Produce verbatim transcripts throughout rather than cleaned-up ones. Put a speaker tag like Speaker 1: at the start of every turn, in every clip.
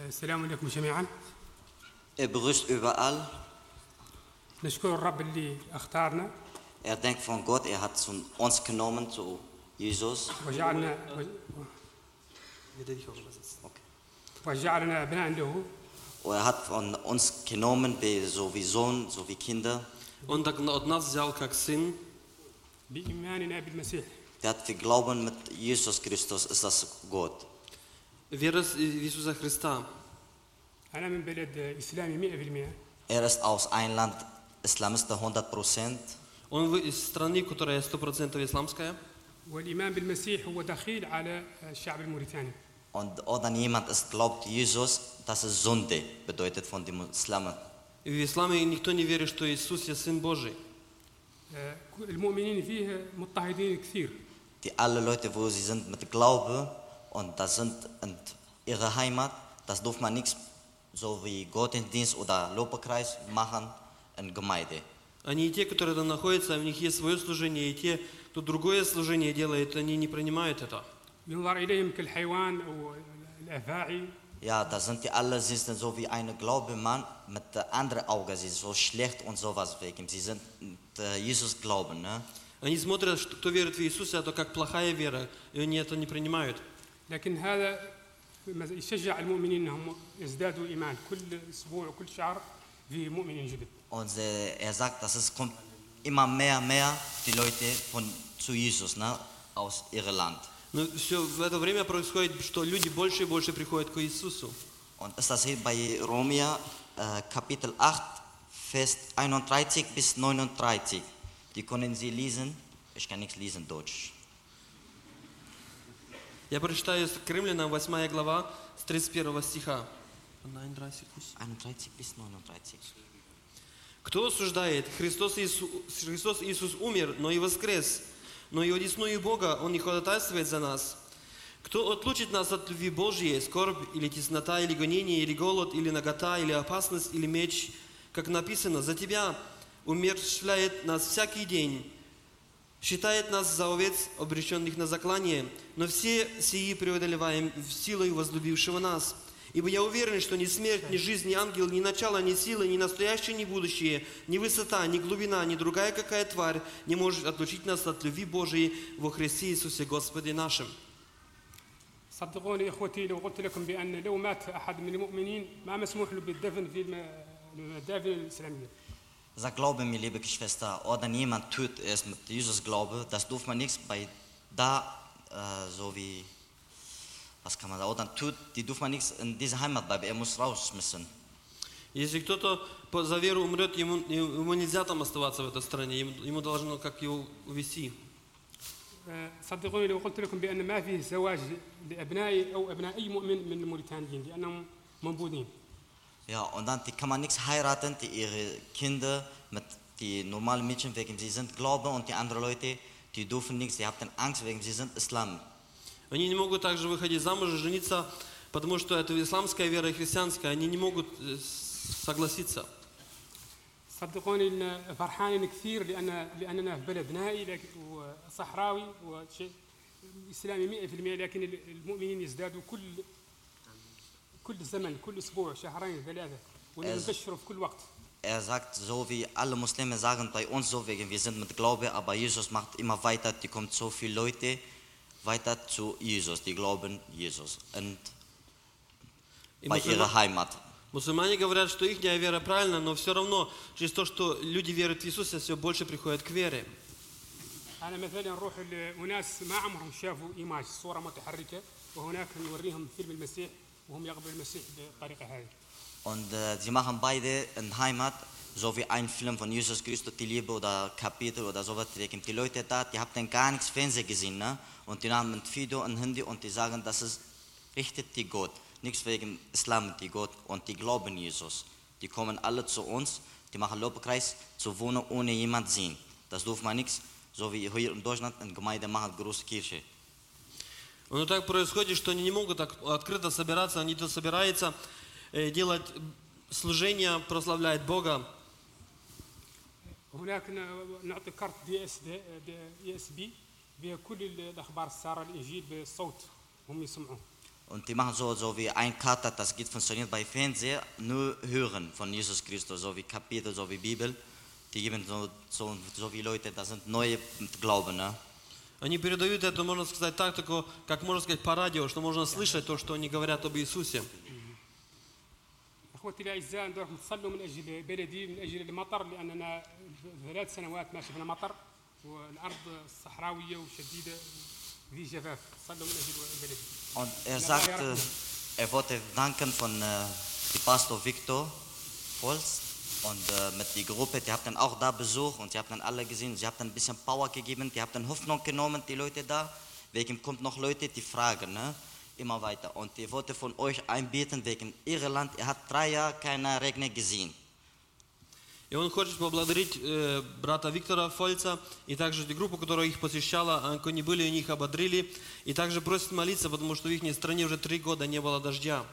Speaker 1: السلام عليكم جميعا.
Speaker 2: Er begrüßt überall.
Speaker 1: نشكر الرب اللي اختارنا
Speaker 2: Er denkt von Gott, er hat zu uns genommen, zu Jesus.
Speaker 1: وجعلنا
Speaker 2: Okay.
Speaker 1: وجعلنا أبناء له.
Speaker 2: Und er hat von uns genommen, wie- so wie Sohn, so wie Kinder.
Speaker 3: Он так от нас взял как сын.
Speaker 1: بإيماننا بالمسيح.
Speaker 2: Der hat wir glauben, mit Jesus Christus ist das Gott.
Speaker 3: Вера в Иисуса Христа.
Speaker 1: أنا من بلد إسلامي مئة بالمئة.
Speaker 2: Er ist aus einem Land Islamist hundert Prozent.
Speaker 3: Он из страны, которая сто процентов исламская.
Speaker 1: والإيمان بالمسيح هو دخيل على الشعب الموريتاني.
Speaker 2: Und oder jemand ist glaubt Jesus, das ist Sünde, bedeutet von den Muslimen.
Speaker 3: И в исламе никто не верит, что Иисус есть Сын Божий.
Speaker 1: المؤمنين فيه مضطهدين كثير.
Speaker 2: Die alle Leute, wo sie sind mit Glaube und das sind in ihrer Heimat, das darf man nichts so wie Gottesdienst oder Lobpreis machen in Gemeinde.
Speaker 3: Они и те, которые там находятся, у них есть свое служение, и те, кто другое служение делает, они не принимают это.
Speaker 1: ينظر إليهم كالحيوان أو الأفاعي.
Speaker 2: Ja, da sind die alle, sie sind so wie eine Glaubemann mit der anderen Auge, sie sind so schlecht und sowas wegen. Sie sind äh, Jesus glauben, ne?
Speaker 3: Они смотрят, что кто верит в Иисуса, это как плохая вера, и они это не принимают.
Speaker 1: لكن هذا يشجع المؤمنين أنهم يزدادوا إيمان كل أسبوع وكل شهر في مؤمن جديد.
Speaker 2: Und äh, er sagt, dass es kommt immer mehr, mehr die Leute von zu Jesus, ne, aus ihrem Land.
Speaker 3: Но все в это время происходит, что люди больше и больше приходят к Иисусу.
Speaker 2: Und ist das hier bei Römer äh, Kapitel acht, Vers einunddreißig bis neununddreißig. Die können Sie lesen. Ich kann nichts lesen, Deutsch.
Speaker 3: Я прочитаю к Римлянам восьмая глава с тридцать первого стиха.
Speaker 2: einunddreißig bis neununddreißig.
Speaker 3: Кто осуждает? Христос Иисус, Христос Иисус умер, но и воскрес. Но и одесную Бога Он не ходатайствует за нас. Кто отлучит нас от любви Божьей, скорбь или теснота, или гонение, или голод, или нагота, или опасность, или меч? Как написано, за Тебя умерщвляет нас всякий день, считает нас за овец, обреченных на заклание, но все сии преодолеваем силой возлюбившего нас. Ибо я уверен, что ни смерть, ни жизнь, ни ангел, ни начало, ни сила, ни настоящее, ни будущее, ни высота, ни глубина, ни другая какая тварь не может отлучить нас от любви Божией во Христе Иисусе Господе нашим.
Speaker 1: صدقوني إخوتي لو قلت لكم بأن لو مات أحد من المؤمنين ما مسموح له بالدفن في المدافن الإسلامية.
Speaker 2: Sag Glaube mir, liebe Geschwister, oder jemand tut es mit Jesus Glaube, das darf man nichts bei da, äh, so wie, was kann man da, oder tut, die darf man nichts in dieser Heimat bleiben, er muss raus müssen.
Speaker 3: Если кто-то за веру умрет, ему, ему нельзя там оставаться в этой стране, ему, ему должно как его увезти.
Speaker 1: صدقوني لو قلت لكم بأن ما فيه زواج لأبنائي أو أبناء أي مؤمن من الموريتانيين لأنهم منبوذين.
Speaker 2: Ja, und dann die kann man nichts heiraten, die ihre Kinder mit die normalen Mädchen wegen sie sind Glaube und die anderen Leute, die dürfen nichts, die haben Angst wegen sie sind Islam.
Speaker 3: Они не могут также выходить замуж и жениться, потому что это исламская вера и христианская, они не могут согласиться.
Speaker 1: صدقوني فرحانين كثير لأن لأننا في بلد نائي وصحراوي وشيء إسلامي مئة بالمئة لكن المؤمنين يزدادوا كل كل زمن كل أسبوع شهرين ثلاثة ونبشروا في كل وقت.
Speaker 2: Er sagt, so wie alle Muslime sagen bei uns so, wegen wir sind mit Glaube, aber Jesus macht immer weiter, die kommt so viele Leute weiter zu Jesus, die glauben Jesus und bei ihrer Heimat.
Speaker 3: Мусульмане говорят, что их вера правильна, но все равно через то, что люди веруют в Иисуса, все больше приходят к вере.
Speaker 1: أنا مثلاً نروح لأناس ما عمرهم شافوا إيماج صورة متحركة وهناك نوريهم فيلم المسيح وهم يقبلوا المسيح بالطريقة هذه.
Speaker 2: Und äh, sie machen beide in Heimat, so wie ein Film von Jesus Christus, die Liebe oder Kapitel oder sowas. Die Leute da, die haben gar nichts Fernsehen gesehen, ne? Und die haben ein Video und Handy und die sagen, das ist richtig die Gott. Nichts wegen Islam, die Gott und die glauben Jesus. Die kommen alle zu uns, die machen Lobpreis, zu wohnen ohne jemand sehen. Das darf man nichts, so wie hier in Deutschland in Gemeinde machen große Kirche.
Speaker 3: Но так происходит, что они не могут так открыто собираться, они то собираются делать служение, прославлять Бога.
Speaker 1: هناك نعطي كارت دي اس دي اس بي بكل الاخبار الساره الانجيل بالصوت هم يسمعوه.
Speaker 2: Und die machen so, so wie ein Kater, das geht funktioniert bei Fernseher, nur hören von Jesus Christus, so wie Kapitel, so wie Bibel. Die geben so, so, so wie Leute, das sind neue Glauben, ne?
Speaker 3: Они передают это, можно сказать, так, только, как можно сказать, по радио, что можно слышать то, что они говорят об Иисусе.
Speaker 1: اخوتي الاعزاء ندوركم تصلوا من اجل بلدي من اجل المطر لاننا ثلاث سنوات ما شفنا مطر والارض صحراويه وشديده ذي جفاف صلوا من اجل بلدي.
Speaker 2: Und er sagte, er wollte danken von äh, dem Pastor Victor Volz und äh, mit der Gruppe, die habt dann auch da Besuch und sie habt dann alle gesehen, sie habt dann ein bisschen Power gegeben, die habt dann Hoffnung genommen, die Leute da, wegen kommt noch Leute, die fragen, ne? Immer weiter. Und ich wollte von euch einbeten wegen Irland, er hat drei Jahre keine Regen gesehen.
Speaker 3: И он хочет поблагодарить э, брата Виктора Фольца и также группу, которая их посещала, они были, у них ободрили. И также просит молиться, потому что в их стране уже три года не было дождя.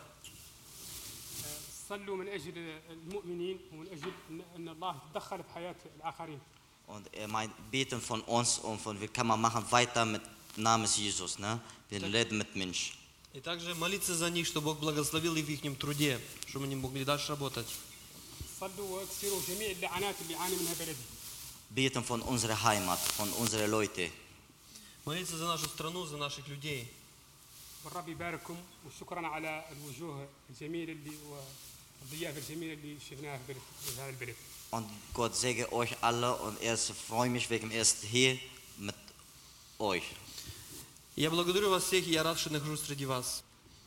Speaker 1: صلوا من اجل المؤمنين ومن اجل ان الله يتدخل في حياه الاخرين.
Speaker 2: Und er meint, beten von uns und von, wie kann man machen weiter mit Namens Jesus, ne? Wir leben mit Menschen.
Speaker 3: И также молиться за них, чтобы Бог благословил их в их труде, чтобы они могли дальше работать.
Speaker 1: صلوا واكسروا جميع اللعنات اللي يعاني منها بلدي.
Speaker 2: Beten von unserer Heimat, von unseren Leuten.
Speaker 3: Молиться за нашу страну, за наших людей.
Speaker 1: والرب يبارككم وشكرا على الوجوه الجميله اللي والضيافه الجميله اللي شفناها في بلد- في هذا البلد.
Speaker 2: Und Gott segne euch alle und er freue mich wegen erst hier mit euch.
Speaker 3: Я благодарю вас всех, и я рад, что нахожусь среди вас.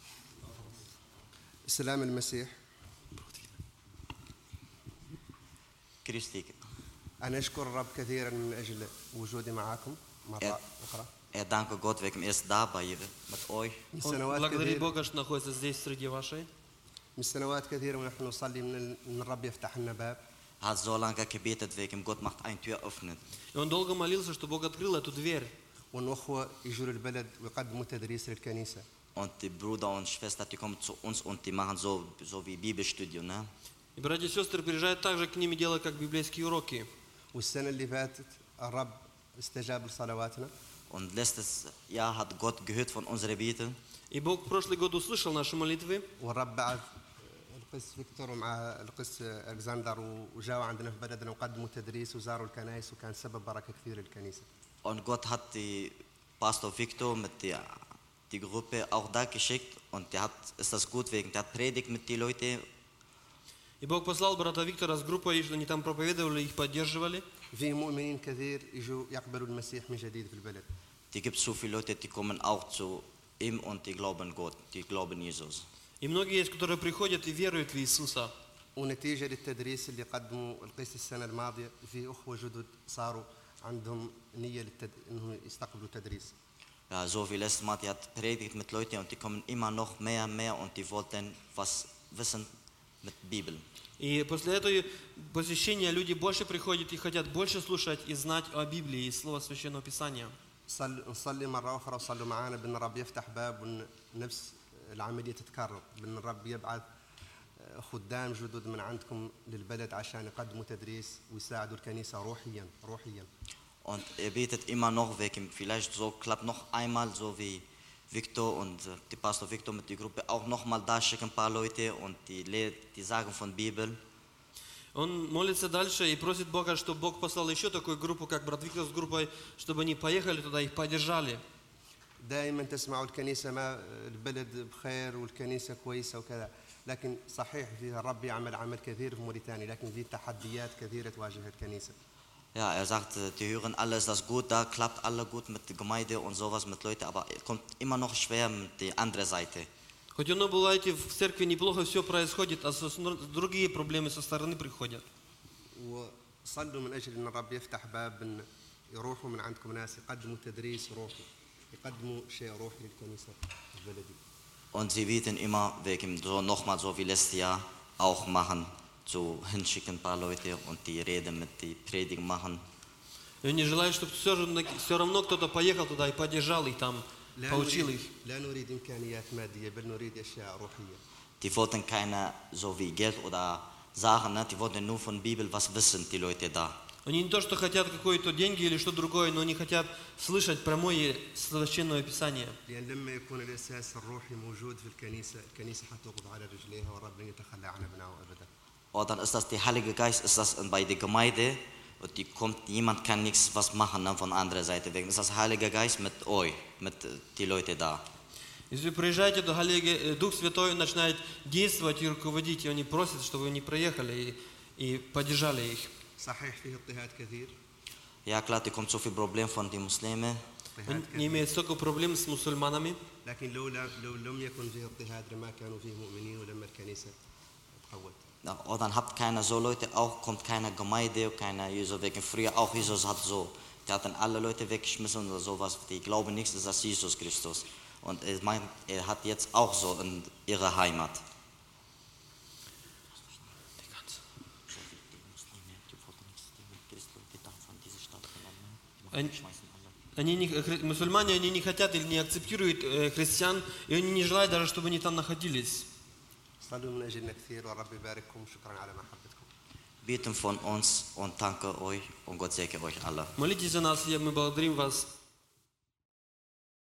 Speaker 4: سلام المسيح.
Speaker 2: Christi.
Speaker 4: أنا أشكر الرب كثيرا من أجل وجودي معكم مرة
Speaker 2: Er,
Speaker 4: أخرى.
Speaker 2: er danke Gott wegen erst dabei mit euch.
Speaker 4: من
Speaker 3: Он
Speaker 4: سنوات
Speaker 3: благодарит
Speaker 4: كثيرة
Speaker 3: Бога, что находится здесь, среди вашей.
Speaker 4: من سنوات كثيرة ونحن نصلي من ال- من الرب يفتح لنا باب.
Speaker 2: Er hat so lange gebetet wegen Gott macht eine Tür öffnen.
Speaker 3: И он долго молился, что Бог открыл эту дверь.
Speaker 4: وأن أخوة يجوا للبلد ويقدموا تدريس للكنيسة.
Speaker 2: Und die Brüder und Schwestern, die kommen zu uns und die machen so, so wie Bibelstudium, ne?
Speaker 3: И братья и сестры приезжают также к ним и делают как библейские уроки.
Speaker 4: والسنة اللي فاتت الرب استجاب لصلواتنا.
Speaker 2: Und letztes Jahr hat Gott gehört von unseren Beten.
Speaker 3: И Бог в прошлый год услышал наши молитвы.
Speaker 4: والرب بعث القس فيكتور ومع القس ألكسندر وجاوا عندنا في بلدنا وقدموا تدريس وزاروا الكنائس وكان سبب بركة كثير للكنيسة.
Speaker 2: Und Gott hat die Pastor Victor mit der die Gruppe auch da geschickt und der hat ist das gut wegen der hat predigt mit die Leute.
Speaker 3: И Бог послал брата Виктора с группой, что они там проповедовали, их поддерживали.
Speaker 4: في مؤمنين كثير يجوا يقبلوا المسيح من جديد في البلد.
Speaker 2: Die gibt so viele Leute, die kommen auch zu ihm und die glauben Gott, die glauben Jesus.
Speaker 3: И многие есть, которые приходят и веруют в Иисуса.
Speaker 4: ونتيجة للتدريس اللي قدموا القيس السنة الماضية في أخوة جدد صاروا عندهم نية للتد... إنهم يستقبلوا تدريس.
Speaker 2: Ja, so wie letztes Mal, die hat predigt mit Leuten und die kommen immer noch mehr, mehr und die wollten was wissen mit Bibel.
Speaker 3: И после этого посещения люди больше приходят и хотят больше слушать и знать о Библии и Слово Священного Писания.
Speaker 4: صل... نصلي مرة أخرى وصلوا معنا بأن الرب يفتح باب وأن نفس العملية تتكرر بأن الرب يبعث خدام جدد من عندكم للبلد عشان يقدموا تدريس ويساعدوا الكنيسة روحيا روحيا.
Speaker 2: Und er betet immer noch wegen, vielleicht so klappt noch einmal, so wie Victor und äh, die Pastor Victor mit der Gruppe auch nochmal da schicken ein paar Leute und die, Le- die sagen von Bibel.
Speaker 3: Он молится дальше и просит Бога, чтобы Бог послал еще такую группу, как брат Виктор с группой, чтобы они поехали туда, их поддержали.
Speaker 4: دائما تسمعوا الكنيسة ما البلد بخير والكنيسة كويسة وكذا، لكن صحيح فيها الرب يعمل عمل كثير في موريتانيا، لكن في تحديات كثيرة تواجه الكنيسة.
Speaker 2: Ja, er sagt, äh, die hören alles, das gut, da klappt alle gut mit der Gemeinde und sowas mit Leuten, aber es kommt immer noch schwer mit der anderen Seite.
Speaker 3: Хоть оно бывает и в церкви неплохо все происходит, а со- с- другие проблемы со стороны приходят.
Speaker 4: وصلوا من أجل أن الرب يفتح باب أن يروحوا من عندكم ناس يقدموا تدريس روحي، يقدموا شيء روحي للكنيسة البلدي.
Speaker 2: Und sie beten immer wegen so nochmal so wie letztes Jahr auch machen, so hinschicken ein paar Leute und die Reden mit die Predigt machen.
Speaker 3: И они желают, чтобы все равно, все равно кто-то поехал туда и поддержал их там,
Speaker 4: لا
Speaker 3: получил
Speaker 4: نريد,
Speaker 3: их.
Speaker 4: لا نريد إمكانيات مادية بل نريد أشياء روحية.
Speaker 2: Die wollten keine so wie Geld oder Sachen, ne? Die wollten nur von Bibel was wissen, die Leute da.
Speaker 3: Они не то, что хотят какие-то деньги или что другое, но они хотят слышать прямое священное Писание.
Speaker 4: لأن لما يكون الأساس الروحي موجود في الكنيسة الكنيسة حتوقف على رجليها والرب لن يتخلى عن ابنائه أبدا.
Speaker 2: Und dann ist das der Heilige Geist, ist das bei der Gemeinde und die kommt, niemand kann nichts was machen ne, von anderer Seite wegen. Ist das Heilige Geist mit euch, mit die Leute da.
Speaker 3: Если вы приезжаете, то Дух Святой начинает действовать и руководить, и они просят, чтобы вы не проехали и, и поддержали их.
Speaker 4: صحيح فيه اضطهاد كثير.
Speaker 2: Ja klar, da kommt so viel Problem von den Muslimen.
Speaker 3: Не имеют столько проблем с мусульманами.
Speaker 4: لكن لو لو لم يكن فيه اضطهاد لما كانوا فيه مؤمنين ولما الكنيسة تقوت.
Speaker 2: Ja, und dann habt keiner so Leute, auch kommt keine Gemeinde, keiner Jesus wegen. Früher auch Jesus hat so, der hat dann alle Leute weggeschmissen oder sowas. Die glauben nichts, ist das Jesus Christus. Und er meint, er hat jetzt auch so in ihrer Heimat.
Speaker 3: Они не, мусульмане, они не хотят или не акцептируют э, христиан, и они не желают даже, чтобы они там находились.
Speaker 2: Beten von uns und danke euch und Gott segne euch alle.
Speaker 3: Молитесь за нас, и мы благодарим вас.